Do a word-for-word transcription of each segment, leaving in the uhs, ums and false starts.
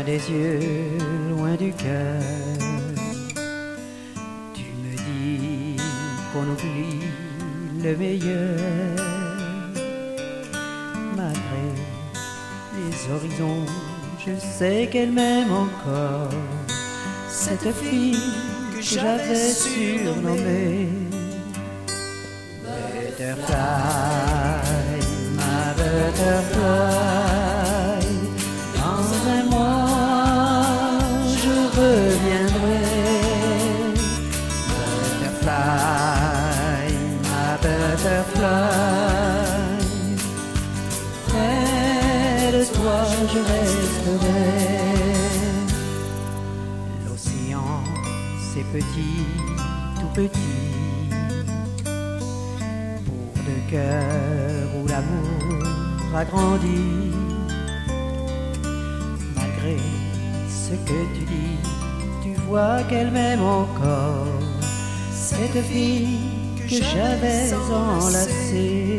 des yeux, loin du cœur. Tu me dis qu'on oublie le meilleur. Malgré les horizons, je sais qu'elle m'aime encore. Cette fille que j'avais surnommée Butterfly, ma butterfly. Dans un mois, je reviendrai. Butterfly, ma butterfly. Près de toi, je resterai. L'océan, c'est petit, tout petit. De cœur où l'amour a grandi. Malgré ce que tu dis, tu vois qu'elle m'aime encore. Cette fille que j'avais enlacée.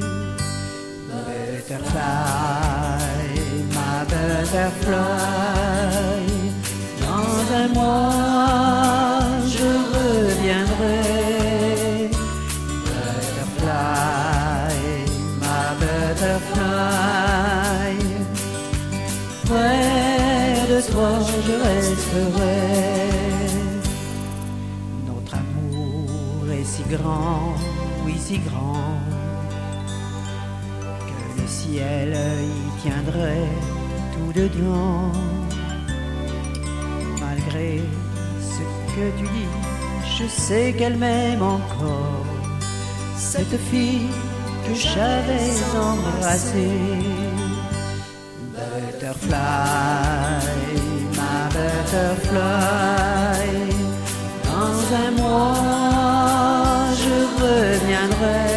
Butterfly, ma butterfly. Dans un mois, je reviendrai. Butterfly, près de toi je resterai. Notre amour est si grand, oui si grand, que le ciel y tiendrait tout dedans. Malgré ce que tu dis, je sais qu'elle m'aime encore. Cette fille que j'avais embrassée. Butterfly, ma butterfly. Dans un mois, je reviendrai.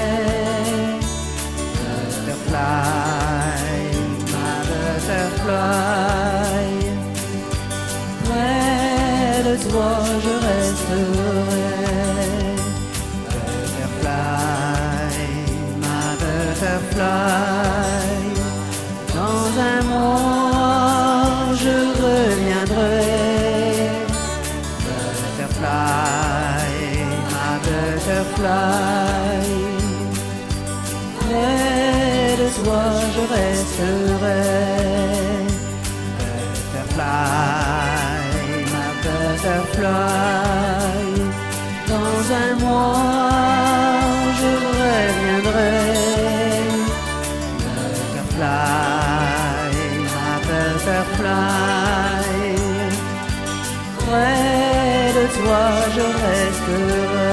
Butterfly, ma butterfly. Près de toi, je resterai. Butterfly, dans un mois je reviendrai. Butterfly, ma butterfly. Près de toi je resterai. Butterfly, ma butterfly. Dans un mois je reviendrai. Butterfly, ma butterfly. Près de toi je resterai.